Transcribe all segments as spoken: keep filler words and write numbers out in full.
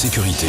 sécurité.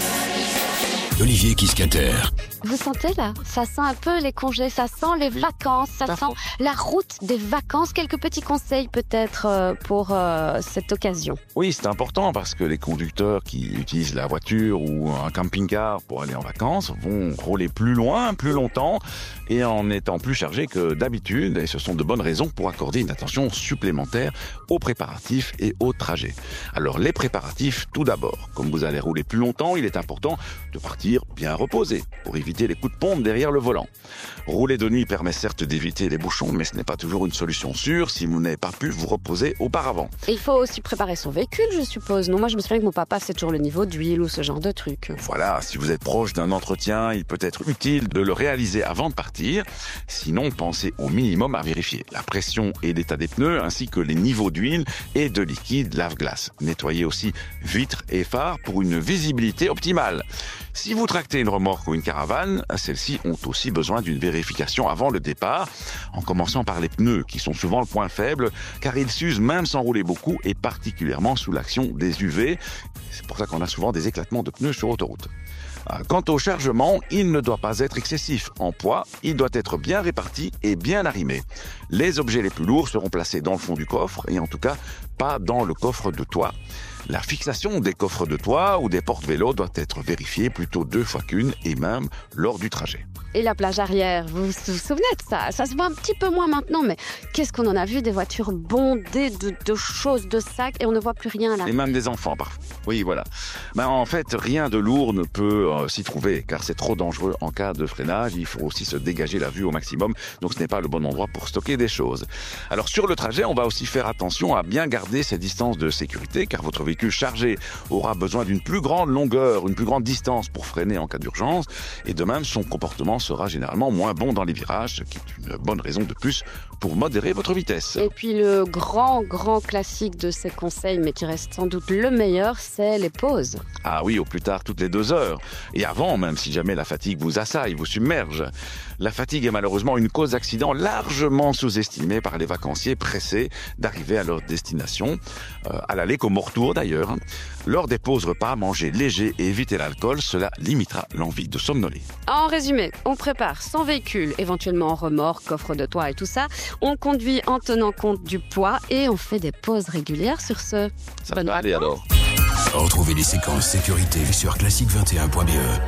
Olivier Kiscater. Vous sentez là? Ça sent un peu les congés, ça sent les vacances, ça Ça sent faut- la route des vacances. Quelques petits conseils peut-être euh, pour euh, cette occasion. Oui, c'est important parce que les conducteurs qui utilisent la voiture ou un camping-car pour aller en vacances vont rouler plus loin, plus longtemps et en étant plus chargés que d'habitude. Et ce sont de bonnes raisons pour accorder une attention supplémentaire aux préparatifs et aux trajets. Alors les préparatifs, tout d'abord. Comme vous allez rouler plus longtemps, il est important de partir bien reposé pour éviter les coups de pompe derrière le volant. Rouler de nuit permet certes d'éviter les bouchons, mais ce n'est pas toujours une solution sûre si vous n'avez pas pu vous reposer auparavant. Et il faut aussi préparer son véhicule, je suppose. Non, moi je me souviens que mon papa c'est toujours le niveau d'huile ou ce genre de truc. Voilà, si vous êtes proche d'un entretien, il peut être utile de le réaliser avant de partir. Sinon, pensez au minimum à vérifier la pression et l'état des pneus, ainsi que les niveaux d'huile et de liquide lave-glace. Nettoyez aussi vitres et phares pour une visibilité optimale. Si vous tractez une remorque ou une caravane, celles-ci ont aussi besoin d'une vérification avant le départ, en commençant par les pneus, qui sont souvent le point faible, car ils s'usent même sans rouler beaucoup, et particulièrement sous l'action des U V. C'est pour ça qu'on a souvent des éclatements de pneus sur autoroute. Quant au chargement, il ne doit pas être excessif en poids, il doit être bien réparti et bien arrimé. Les objets les plus lourds seront placés dans le fond du coffre, et en tout cas pas dans le coffre de toit. La fixation des coffres de toit ou des porte-vélos doit être vérifiée plutôt deux fois qu'une, et même lors du trajet. Et la plage arrière, vous vous souvenez de ça? Ça se voit un petit peu moins maintenant, mais qu'est-ce qu'on en a vu, des voitures bondées de, de choses, de sacs, et on ne voit plus rien là. Et même des enfants parfois. Oui, voilà. Ben, en fait, rien de lourd ne peut euh, s'y trouver, car c'est trop dangereux en cas de freinage. Il faut aussi se dégager la vue au maximum, donc ce n'est pas le bon endroit pour stocker des choses. Alors sur le trajet, on va aussi faire attention à bien garder ses distances de sécurité, car votre véhicule chargé aura besoin d'une plus grande longueur, une plus grande distance pour freiner en cas d'urgence, et de même, son comportement sera généralement moins bon dans les virages, ce qui est une bonne raison de plus pour modérer votre vitesse. Et puis le grand, grand classique de ces conseils, mais qui reste sans doute le meilleur, c'est les pauses. Ah oui, au plus tard toutes les deux heures. Et avant, même si jamais la fatigue vous assaille, vous submerge. La fatigue est malheureusement une cause d'accident largement sous-estimée par les vacanciers pressés d'arriver à leur destination, euh, à l'aller comme au retour d'ailleurs. Lors des pauses repas, mangez léger et évitez l'alcool, cela limitera l'envie de somnoler. En résumé, on prépare son véhicule, éventuellement en remorque, coffre de toit et tout ça. On conduit en tenant compte du poids et on fait des pauses régulières sur ce. Ça Bonne va aller alors. Retrouvez les séquences sécurité sur classique vingt et un point b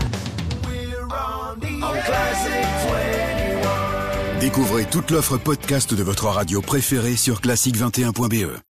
e. Découvrez toute l'offre podcast de votre radio préférée sur classique vingt et un point b e.